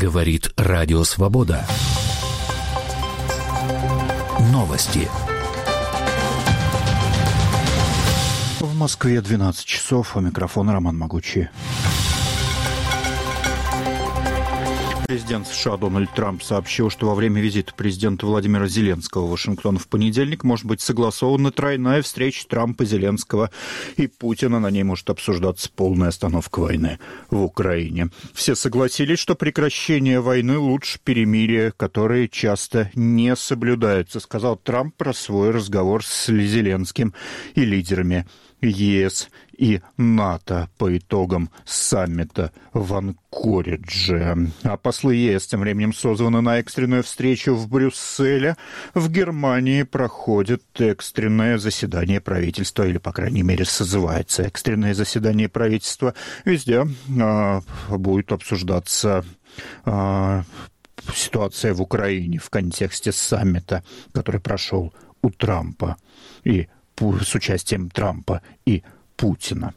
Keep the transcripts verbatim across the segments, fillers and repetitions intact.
Говорит Радио Свобода. Новости. В Москве двенадцать часов. У микрофона Роман Могучий. Президент США Дональд Трамп сообщил, что во время визита президента Владимира Зеленского в Вашингтон в понедельник может быть согласована тройная встреча Трампа, Зеленского и Путина. На ней может обсуждаться полная остановка войны в Украине. Все согласились, что прекращение войны лучше перемирия, которые часто не соблюдаются, сказал Трамп про свой разговор с Зеленским и лидерами ЕС и НАТО по итогам саммита в Анкоридже. А послы ЕС тем временем созваны на экстренную встречу в Брюсселе. В Германии проходит экстренное заседание правительства, или, по крайней мере, созывается экстренное заседание правительства. Везде а, будет обсуждаться а, ситуация в Украине в контексте саммита, который прошел у Трампа и с участием Трампа и Путина.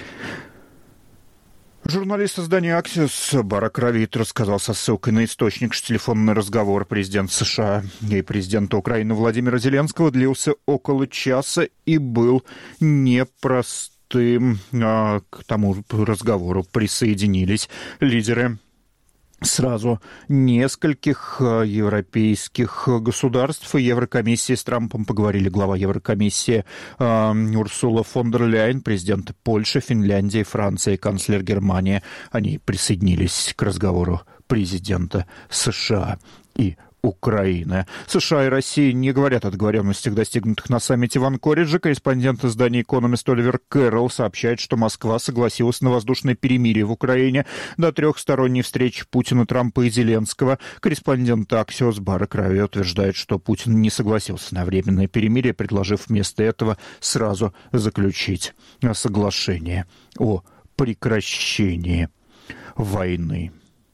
Журналист издания «Аксиос» Барак Равит рассказал со ссылкой на источник, что телефонный разговор президента США и президента Украины Владимира Зеленского длился около часа и был непростым. А к тому разговору присоединились лидеры сразу нескольких европейских государств и Еврокомиссии. С Трампом поговорили глава Еврокомиссии э, Урсула фон дер Ляйен, президенты Польши, Финляндии, Франции, канцлер Германии. Они присоединились к разговору президента США и Украины. США и Россия не говорят о договоренностях, достигнутых на саммите в Анкоридже. Корреспондент издания «Экономист» Оливер Кэрролл сообщает, что Москва согласилась на воздушное перемирие в Украине до трехсторонней встречи Путина, Трампа и Зеленского. Корреспондент «Аксиос» Барак Равит утверждает, что Путин не согласился на временное перемирие, предложив вместо этого сразу заключить соглашение о прекращении войны.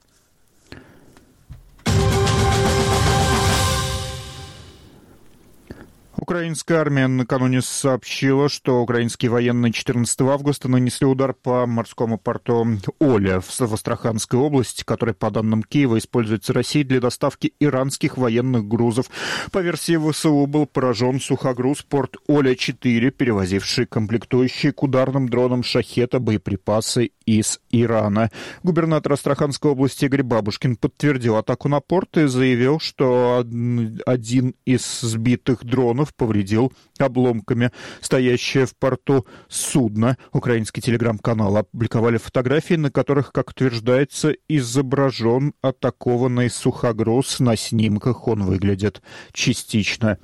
Украинская армия накануне сообщила, что украинские военные четырнадцатого августа нанесли удар по морскому порту Оля в Астраханской области, который, по данным Киева, используется Россией для доставки иранских военных грузов. По версии ВСУ был поражен сухогруз порт Оля-четыре, перевозивший комплектующие к ударным дронам «Шахета» боеприпасы из Ирана. Губернатор Астраханской области Игорь Бабушкин подтвердил атаку на порт и заявил, что один из сбитых дронов повредил обломками стоящее в порту судно. Украинский телеграм-канал опубликовали фотографии, на которых, как утверждается, изображен атакованный сухогруз. На снимках он выглядит частично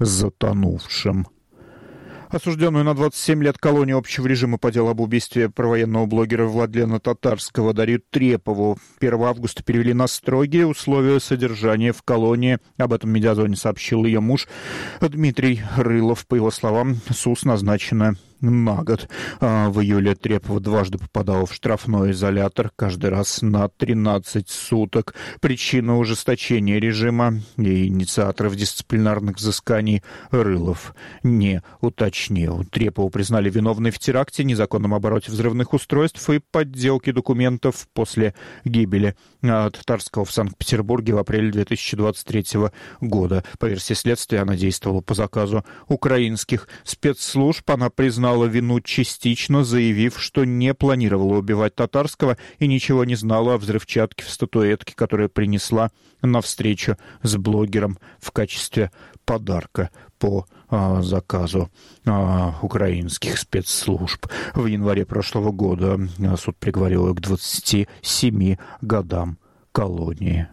затонувшим. Осужденную на двадцать семь лет колонию общего режима по делу об убийстве провоенного блогера Владлена Татарского Дарью Трепову первого августа перевели на строгие условия содержания в колонии. Об этом Медиазоне сообщил ее муж Дмитрий Рылов. По его словам, СУС назначена на год. А в июле Трепова дважды попадала в штрафной изолятор, каждый раз на тринадцать суток. Причина ужесточения режима и инициаторов дисциплинарных взысканий Рылов не уточнил. Трепову признали виновной в теракте, незаконном обороте взрывных устройств и подделке документов после гибели Татарского в Санкт-Петербурге в апреле две тысячи двадцать третьего года. По версии следствия, она действовала по заказу украинских спецслужб. Она признала вину частично, заявив, что не планировала убивать Татарского и ничего не знала о взрывчатке в статуэтке, которую принесла на встречу с блогером в качестве подарка по а, заказу а, украинских спецслужб. В январе прошлого года суд приговорил ее к двадцати семи годам колонии.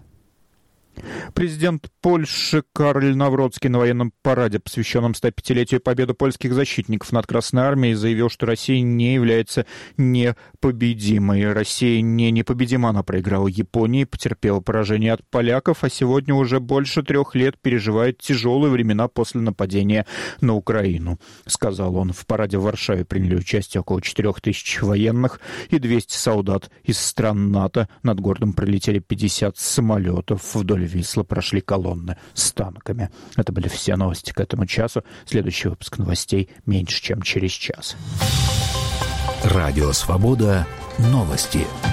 Президент Польши Кароль Навроцкий на военном параде, посвященном сто пятилетию победы польских защитников над Красной Армией, заявил, что Россия не является непобедимой. Россия не непобедима, она проиграла Японии, потерпела поражение от поляков, а сегодня уже больше трех лет переживает тяжелые времена после нападения на Украину, сказал он. В параде в Варшаве приняли участие около четырех тысяч военных и двести солдат из стран НАТО. Над городом пролетели пятьдесят самолетов. Вдоль Висла прошли колонны с танками. Это были все новости к этому часу. Следующий выпуск новостей меньше, чем через час. Радио «Свобода». Новости.